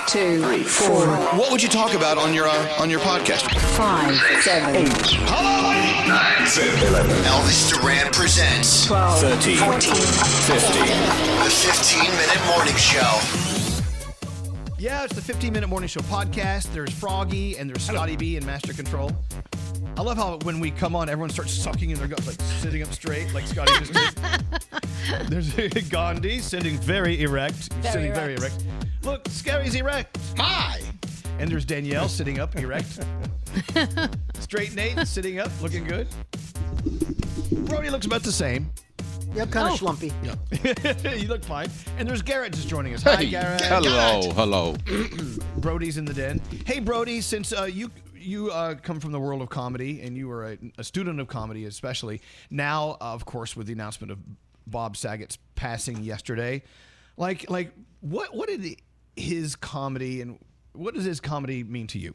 2, 3, 4. What would you talk about on your podcast? 5, 7, 8. Hello? 9, 10, 11. Elvis Duran presents 12, 13, 14, 15. The 15-minute morning show. Yeah, it's the 15-minute morning show podcast. There's Froggy and there's Scotty B in Master Control. I love how when we come on, everyone starts sucking in their guts, like sitting up straight, like Scotty just did. There's Gandhi sitting very erect. Very erect. Look, Scary's erect. Hi. And there's Danielle sitting up erect. Straight Nate sitting up, looking good. Brody looks about the same. Yeah, kind of schlumpy. Yeah. You look fine. And there's Garrett just joining us. Hi, Garrett. Hello. Brody's in the den. Hey, Brody, since you come from the world of comedy and you were a student of comedy especially, now, of course, with the announcement of Bob Saget's passing yesterday, like what did his comedy and what does his comedy mean to you?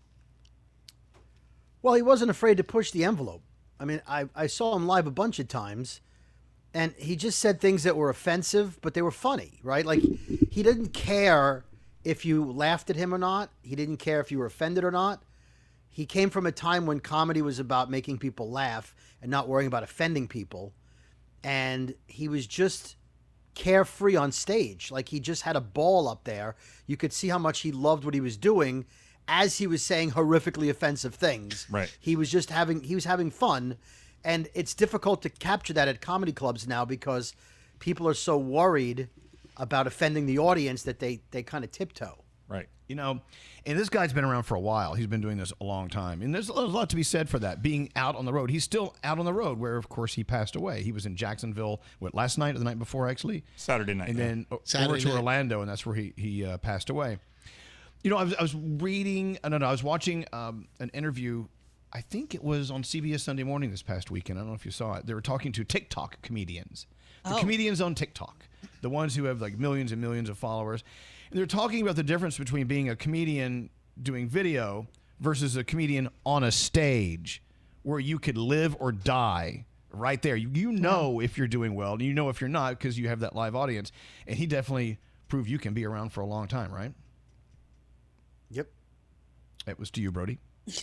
Well, he wasn't afraid to push the envelope. I mean, I saw him live a bunch of times, and he just said things that were offensive, but they were funny, right? Like, he didn't care if you laughed at him or not. He didn't care if you were offended or not. He came from a time when comedy was about making people laugh and not worrying about offending people. And he was just carefree on stage. Like, he just had a ball up there. You could see how much he loved what he was doing as he was saying horrifically offensive things. Right. He was having fun. And it's difficult to capture that at comedy clubs now because people are so worried about offending the audience that they kind of tiptoe. Right. You know, and this guy's been around for a while. He's been doing this a long time. And there's a lot to be said for that, being out on the road. He's still out on the road where, of course, he passed away. He was in Jacksonville, last night or the night before, actually? Saturday night. And then over to Orlando, and that's where he passed away. You know, I was watching an interview. I think it was on CBS Sunday Morning this past weekend. I don't know if you saw it. They were talking to TikTok comedians. The comedians on TikTok. The ones who have like millions and millions of followers. And they're talking about the difference between being a comedian doing video versus a comedian on a stage where you could live or die right there. You know if you're doing well, and you know if you're not because you have that live audience. And he definitely proved you can be around for a long time, right? Yep. It was to you, Brody.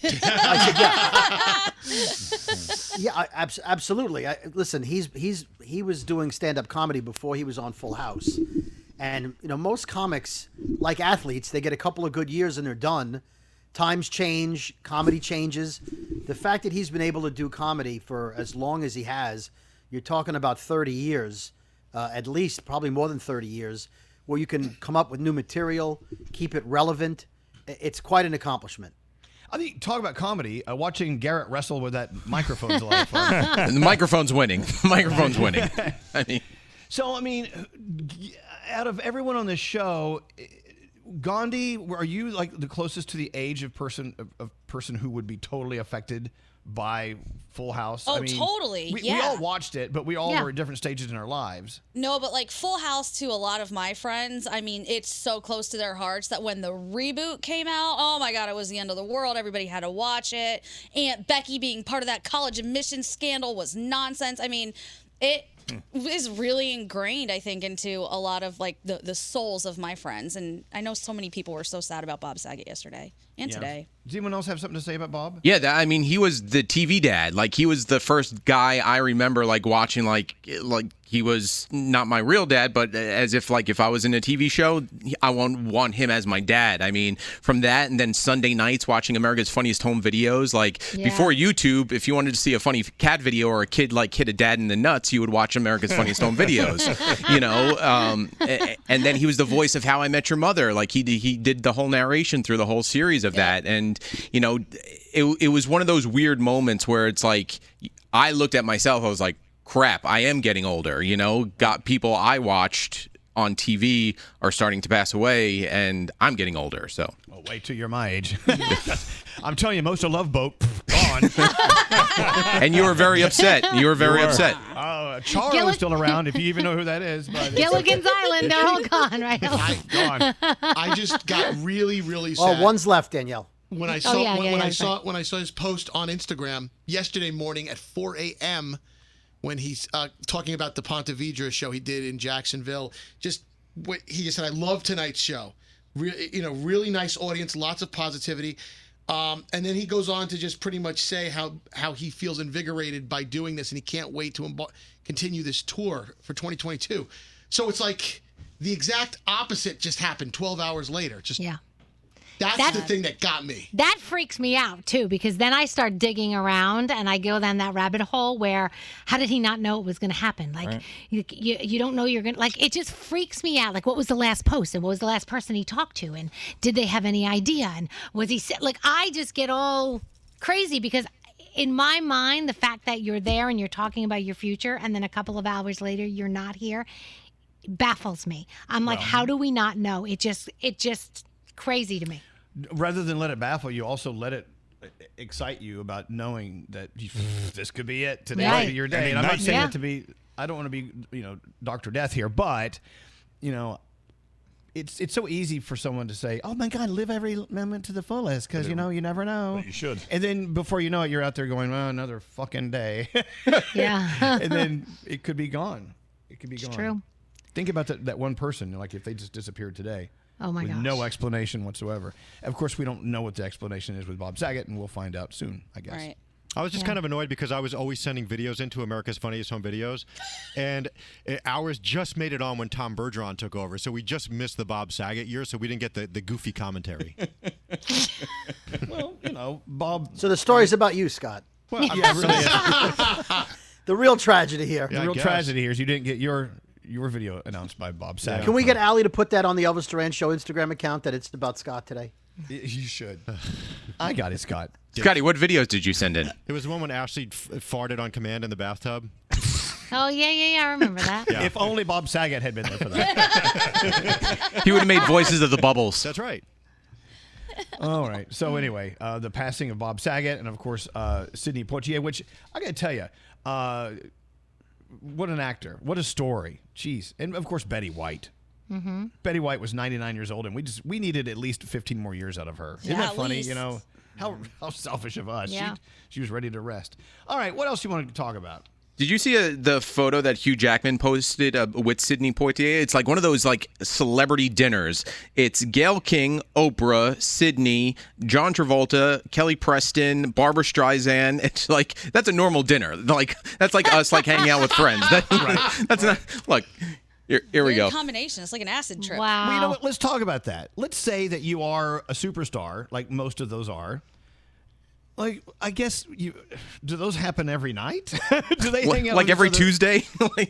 Absolutely. Listen, he was doing stand-up comedy before he was on Full House, and you know most comics, like athletes, they get a couple of good years and they're done. Times change, comedy changes. The fact that he's been able to do comedy for as long as he has, you're talking about 30 years, at least, probably more than 30 years, where you can come up with new material, keep it relevant. It's quite an accomplishment. I think, talk about comedy, watching Garrett wrestle with that microphone is a lot of fun. And the microphone's winning. So, out of everyone on this show, Gandhi, are you like the closest to the age of person who would be totally affected by Full House? Oh, totally. We all watched it, but we all were at different stages in our lives. No, but like Full House to a lot of my friends, it's so close to their hearts that when the reboot came out, oh my God, it was the end of the world. Everybody had to watch it. Aunt Becky being part of that college admissions scandal was nonsense. It is really ingrained, I think, into a lot of like the souls of my friends. And I know so many people were so sad about Bob Saget yesterday and today. Does anyone else have something to say about Bob? Yeah, he was the TV dad. Like, he was the first guy I remember like watching, like he was not my real dad, but as if like if I was in a TV show, I want him as my dad. From that, and then Sunday nights watching America's Funniest Home Videos. Before YouTube, if you wanted to see a funny cat video or a kid like hit a dad in the nuts, you would watch America's Funniest Home Videos. And then he was the voice of How I Met Your Mother. Like he did the whole narration through the whole series of that, and it was one of those weird moments where it's like I looked at myself, I was like, crap, I am getting older, got people I watched on TV are starting to pass away, and I'm getting older, so. Well, wait till you're my age. I'm telling you, most of Love Boat, gone. And you were very upset. Upset. Charlo's still around, if you even know who that is. But Gilligan's Island, they're all gone right now. Gone. I just got really, really sad. Oh, one's left, Danielle. When I saw his post on Instagram yesterday morning at 4 a.m. when he's talking about the Ponte Vedra show he did in Jacksonville. He just said, "I love tonight's show." Really nice audience, lots of positivity. And then he goes on to just pretty much say how he feels invigorated by doing this, and he can't wait to continue this tour for 2022. So it's like the exact opposite just happened 12 hours later. That's the thing that got me. That freaks me out, too, because then I start digging around and I go down that rabbit hole where how did he not know it was going to happen? Like, you don't know you're going to, like, it just freaks me out. Like, what was the last post and what was the last person he talked to? And did they have any idea? And was he, like, I just get all crazy because in my mind, the fact that you're there and you're talking about your future and then a couple of hours later you're not here baffles me. I'm like, how do we not know? It just crazy to me. Rather than let it baffle you, also let it excite you about knowing that this could be it. Today could be your day. And I'm not saying it to be, I don't want to be, Dr. Death here, but, it's so easy for someone to say, oh my God, live every moment to the fullest because, you never know. But you should. And then before you know it, you're out there going, well, another fucking day. Yeah. And then it could be gone. It could be gone. True. Think about that one person, like if they just disappeared today. Oh my with gosh. no explanation whatsoever. Of course, we don't know what the explanation is with Bob Saget, and we'll find out soon, I guess. Right. I was just kind of annoyed because I was always sending videos into America's Funniest Home Videos, and ours just made it on when Tom Bergeron took over, so we just missed the Bob Saget year, so we didn't get the goofy commentary. Well, Bob. So the story's about you, Scott. Well, yeah, really. The real tragedy here. The real tragedy here is you didn't get your video announced by Bob Saget. Can we get Allie to put that on the Elvis Duran Show Instagram account that it's about Scott today? You should. I got it, Scott. Scotty, what videos did you send in? It was the one when Ashley farted on command in the bathtub. Oh, yeah, I remember that. If only Bob Saget had been there for that. He would have made voices of the bubbles. That's right. All right. So anyway, the passing of Bob Saget and, of course, Sidney Poitier, which I got to tell you, what an actor. What a story. Jeez. And, of course, Betty White. Mm-hmm. Betty White was 99 years old, and we needed at least 15 more years out of her. Isn't that funny? least. How selfish of us. Yeah. She was ready to rest. All right. What else do you want to talk about? Did you see the photo that Hugh Jackman posted with Sidney Poitier? It's like one of those like celebrity dinners. It's Gayle King, Oprah, Sidney, John Travolta, Kelly Preston, Barbara Streisand. It's like that's a normal dinner. Like that's like us like hanging out with friends. That's not. Look, here we Weird go. combination. It's like an acid trip. Wow. Well, you know what? Let's talk about that. Let's say that you are a superstar, like most of those are. Like, I guess do those happen every night? Do they hang out like with every each other? Tuesday?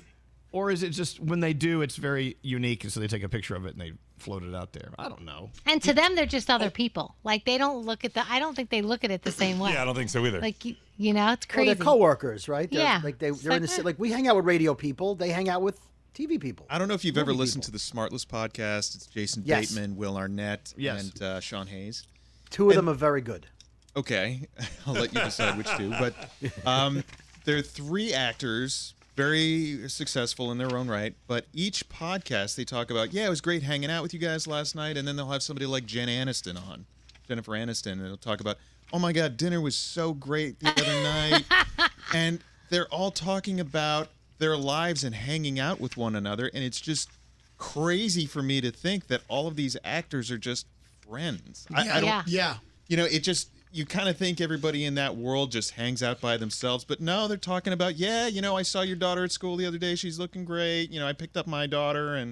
Or is it just when they do, it's very unique, and so they take a picture of it and they float it out there? I don't know. And to them, they're just other people. Like, they don't look at I don't think they look at it the same way. Yeah, I don't think so either. Like, it's crazy. Well, they're coworkers, right? Yeah. Like they're in the like we hang out with radio people. They hang out with TV people. I don't know if you've ever listened to the Smartless podcast. It's Jason Yes. Bateman, Will Arnett, Yes. and Sean Hayes. Two of them are very good. Okay, I'll let you decide which two. But they're three actors, very successful in their own right. But each podcast they talk about, it was great hanging out with you guys last night. And then they'll have somebody like Jennifer Aniston, and they'll talk about, oh my God, dinner was so great the other night. And they're all talking about their lives and hanging out with one another. And it's just crazy for me to think that all of these actors are just friends. I don't. Yeah. It just, you kind of think everybody in that world just hangs out by themselves, but no, they're talking about, I saw your daughter at school the other day. She's looking great. I picked up my daughter and,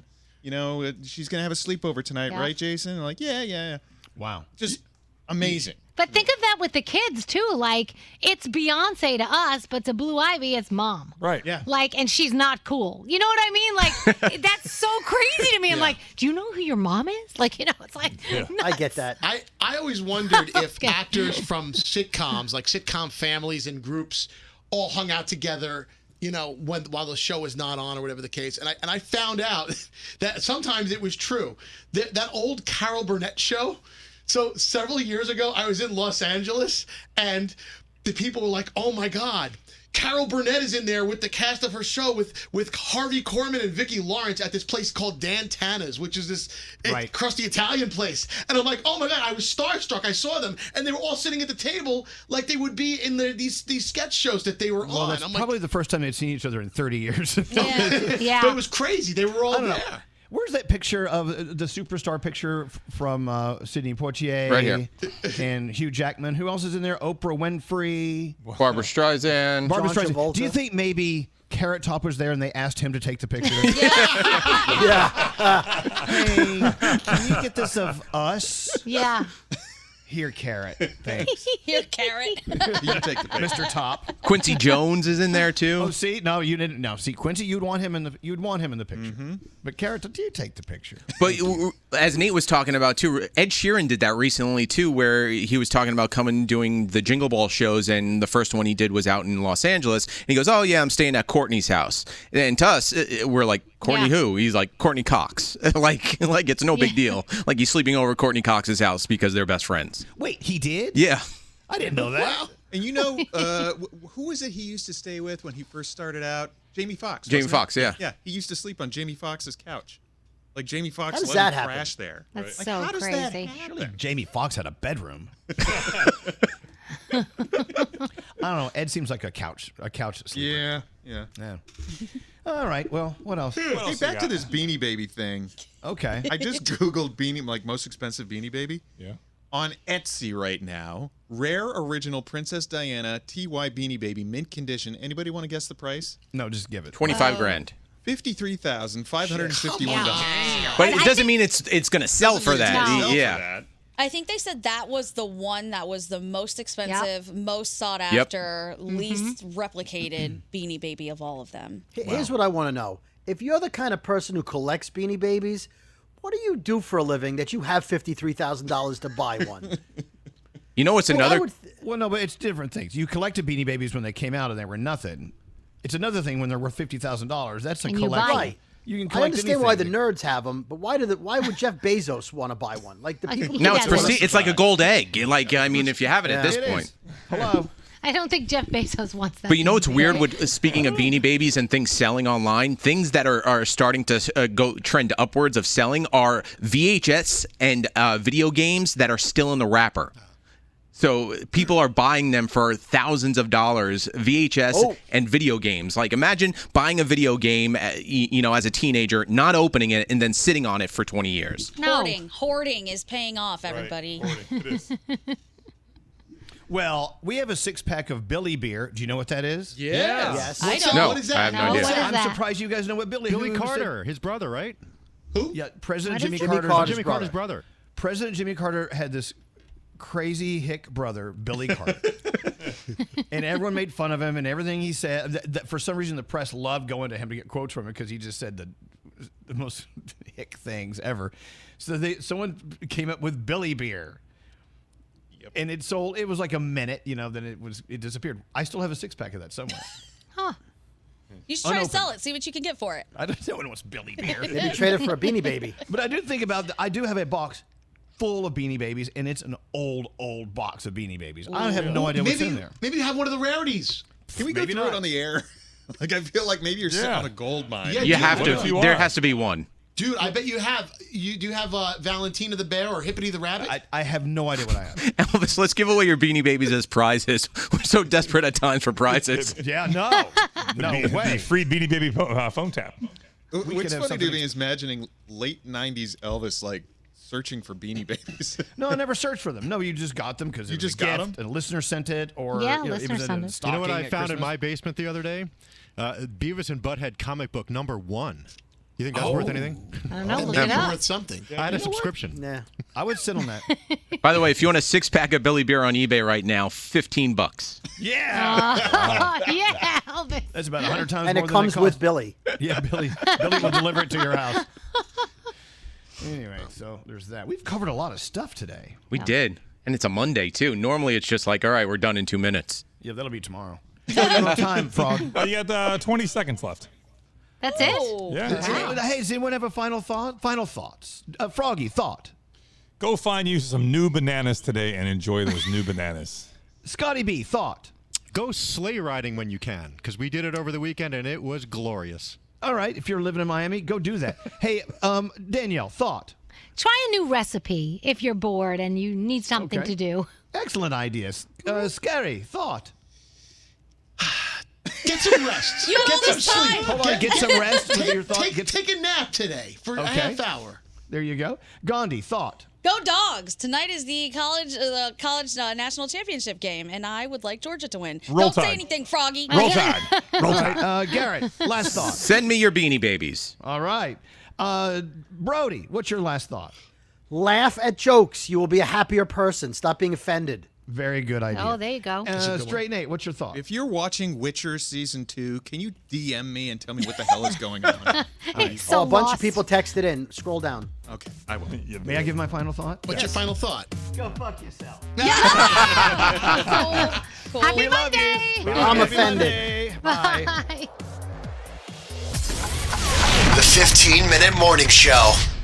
she's going to have a sleepover tonight, Yeah. right, Jason? And like, yeah. Wow. Just amazing. But think of that with the kids, too. Like, it's Beyonce to us, but to Blue Ivy, it's mom. Right. Yeah. Like, and she's not cool. You know what I mean? Like, that's so crazy to me. I'm like, do you know who your mom is? Like, it's like, I get that. I always wondered if actors from sitcoms, like sitcom families and groups, all hung out together, while the show is not on or whatever the case. And I found out that sometimes it was true. That old Carol Burnett show. So several years ago, I was in Los Angeles, and the people were like, "Oh my God, Carol Burnett is in there with the cast of her show with Harvey Korman and Vicki Lawrence at this place called Dan Tana's, which is this crusty Italian place." And I'm like, "Oh my God!" I was starstruck. I saw them, and they were all sitting at the table like they would be in these sketch shows that they were Well, on. that's I'm probably the first time they'd seen each other in 30 years. yeah. But it was crazy. They were all I don't there. know. Where's that picture of the superstar picture from Sidney Poitier? Right here. And Hugh Jackman. Who else is in there? Oprah Winfrey. Barbara Streisand. Barbara John Streisand. Travolta. Do you think maybe Carrot Top was there and they asked him to take the picture? Hey, can you get this of us? Yeah. Here, Carrot. Thanks. Here, Carrot. You take the picture. Mr. Top. Quincy Jones is in there too. Oh, see, no, you didn't. No, see, Quincy, you'd want him in the picture. But Carrot, do you take the picture? But as Nate was talking about too, Ed Sheeran did that recently too, where he was talking about coming and doing the Jingle Ball shows, and the first one he did was out in Los Angeles. And he goes, "Oh yeah, I'm staying at Courtney's house." And to us, we're like, "Courtney who?" He's like, "Courtney Cox." like it's no big deal. Like he's sleeping over at Courtney Cox's house because they're best friends. Wait, he did? Yeah. I didn't know that. And you know, who was it he used to stay with when he first started out? Jamie Foxx. Jamie wasn't it? Foxx, yeah. Yeah, he used to sleep on Jamie Foxx's couch. Like Jamie Foxx How does let that him happen? crash there. That's Like, so how does that crazy. happen? Jamie Foxx had a bedroom. I don't know. Ed seems like a couch sleeper. Yeah. Yeah. All right. Well, what else? Hey, back to this Beanie Baby thing. Okay. I just Googled most expensive Beanie Baby. Yeah. On Etsy right now, rare original Princess Diana TY Beanie Baby mint condition. Anybody want to guess the price? No, just give it. 25 grand. $53,551. But it doesn't mean it's going to sell for that. No. Yeah. I think they said that was the one that was the most expensive, most sought after, least replicated Beanie Baby of all of them. Here's what I want to know. If you're the kind of person who collects Beanie Babies, what do you do for a living that you have $53,000 to buy one? You know what's another? Well, no, but it's different things. You collected Beanie Babies when they came out and they were nothing. It's another thing when they're worth $50,000. That's a And you buy collection. Right. You can I collect understand why the anything. nerds have them, but why would Jeff Bezos want to buy one? Like the people. who No, do it's that want prestige. It's like a gold egg. Like I mean, if you have it at this It point. is. Hello. I don't think Jeff Bezos wants that. But you know what's Beanie weird? Baby. With speaking of Beanie Babies and things selling online, things that are starting to go trend upwards of selling are VHS and video games that are still in the wrapper. So people are buying them for thousands of dollars, VHS and video games. Like imagine buying a video game, as a teenager, not opening it, and then sitting on it for 20 years. No. Hoarding is paying off, everybody. It is. Well, we have a 6-pack of Billy beer. Do you know what that is? Yes. I don't. No, What is that? I have no No, idea. what is I'm that? surprised you guys know what Billy Billy who said- Carter, his brother, right? Yeah, President What Jimmy is it? Carter. Carter's Jimmy Carter's brother. President Jimmy Carter had this crazy hick brother, Billy Carter. And everyone made fun of him and everything he said. For some reason, the press loved going to him to get quotes from him because he just said the most hick things ever. So someone came up with Billy beer. And it was like a minute, then it disappeared. I still have a 6-pack of that somewhere. You should try to sell it. See what you can get for it. I don't know anyone wants Billy beer. Maybe trade it for a Beanie Baby. But I do think I do have a box full of Beanie Babies, and it's an old box of Beanie Babies. I have no idea what's in there. Maybe have one of the rarities. Can we go through it on the air? Like I feel like maybe you're sitting on a gold mine. Yeah, You dude, have what to. if you There are? has to be one. Dude, I bet you have. You do have Valentina the bear or Hippity the rabbit? I have no idea what I have. Elvis, let's give away your Beanie Babies as prizes. We're so desperate at times for prizes. Yeah, no. No way. Free Beanie Baby phone tap. What's could have funny to something- me is imagining late 90s Elvis like searching for Beanie Babies. No, I never searched for them. No, you just got them because You just got them? A listener sent it, or Yeah, it listener was sent in it. a You know what stocking I at found in Christmas. my basement the other day? Beavis and Butthead comic book #1. You think that's worth anything? I don't know. Look Maybe it up. worth something. I had a subscription. Nah. I would sit on that. By the way, if you want a 6-pack of Billy Beer on eBay right now, $15. Yeah, Yeah, Elvis. that's about 100 times And more it than comes cost. with Billy. Yeah, Billy will deliver it to your house. Anyway, so there's that. We've covered a lot of stuff today. We did. And it's a Monday, too. Normally, it's just like, all right, we're done in 2 minutes. Yeah, that'll be tomorrow. No time, Frog. You got 20 seconds left. That's it? Yeah. Hey, does anyone have a final thought? Final thoughts. Froggy, thought. Go find you some new bananas today and enjoy those new bananas. Scotty B, thought. Go sleigh riding when you can, because we did it over the weekend and it was glorious. All right, if you're living in Miami, go do that. Hey, Danielle, thought. Try a new recipe if you're bored and you need something Okay. to do. Excellent ideas. Scary, thought. Get some rest. You have Get all some this sleep. time. Hold on, get some rest with your thought. Take a nap today for a half hour. There you go. Gandhi, thought. Go Dogs! Tonight is the college national championship game, and I would like Georgia to win. Roll Don't say Tide. anything, Froggy. Roll Tide. Roll All Tide. right, Garrett, last thought. Send me your Beanie Babies. All right. Brody, what's your last thought? Laugh at jokes. You will be a happier person. Stop being offended. Very good idea. Oh, there you go. Straight Nate, what's your thought? If you're watching Witcher season 2, can you DM me and tell me what the hell is going on? He's so a bunch lost. of people texted in. Scroll down. Okay, I will. May I give my final thought? What's your final thought? Go fuck yourself. Cool. Happy Monday. I'm offended. Bye. Bye. The 15-minute morning show.